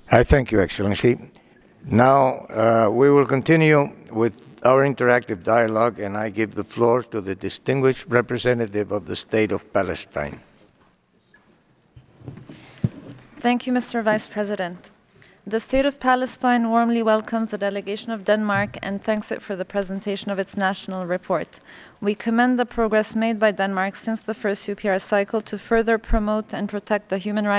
I thank you, Excellency. Now we will continue with our interactive dialogue, and I give the floor to the distinguished representative of the State of Palestine. Thank you, Mr. Vice President. The State of Palestine warmly welcomes the delegation of Denmark and thanks it for the presentation of its national report. We commend the progress made by Denmark since the first UPR cycle to further promote and protect the human rights